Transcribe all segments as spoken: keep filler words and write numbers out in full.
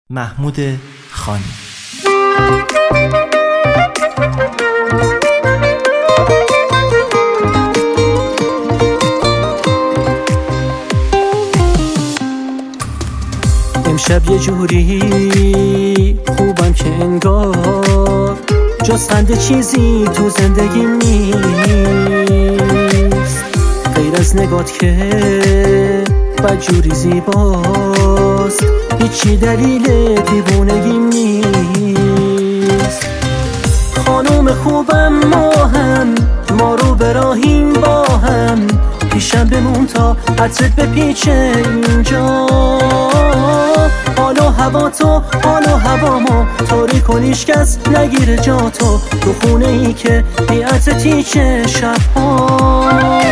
محمود خانی. امشب یه جوری خوبم که انگار جز خنده چیزی تو زندگیم نیست، غیر از نگات که بدجوری زیباست، هیچی دلیل دیوونگیم نیست. خانوم خوبم ما هم، ما رو به راهیم با هم، پیشم بمون تا عطرت بپیچه اینجا. حال و هوا تو، حال و هوا ما، طوری کنیش کس نگیره جا تو، تو خونه ای که بی عطرتی چه شبها.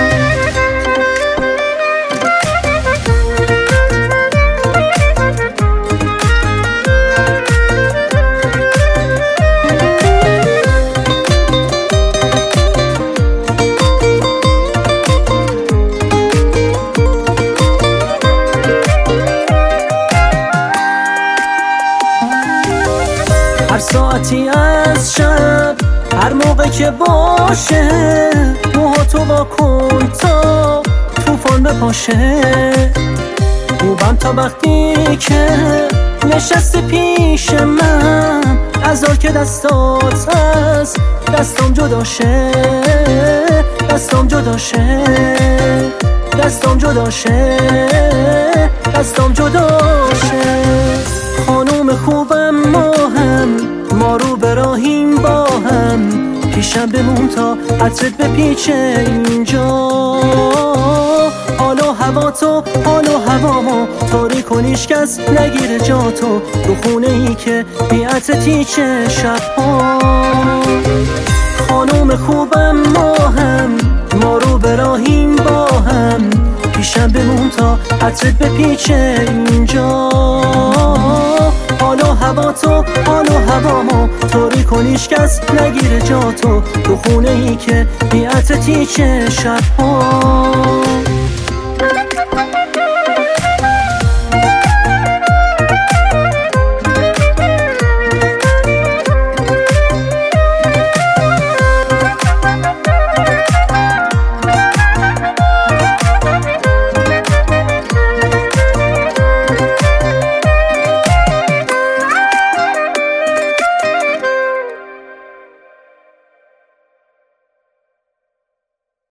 هر ساعتی از شب، هر موقع که باشه، موهاتو با کن تا توفان بپاشه. خوبم تا وقتی که نشستی پیش من، عذار که دستات هست دستام جداشه، دستام جداشه، دستام جداشه، دستام جداشه. خانوم خوبم ما هم، ما رو به راهیم با هم، پیشم بمون تا عطرت بپیچه اینجا. حال و هوا تو، حال و هوا ما، طوری کنیش کس نگیره جا تو، تو خونه ای که بی عطرتی چه شبها. خانوم خوبم ما هم، ما رو به راهیم با هم، پیشم بمون تا عطرت بپیچه اینجا. حال و هوا تو، حال و هوا ما، طوری کنیش کس نگیره جا تو، تو خونه ای که بی عطرتی چه شبها.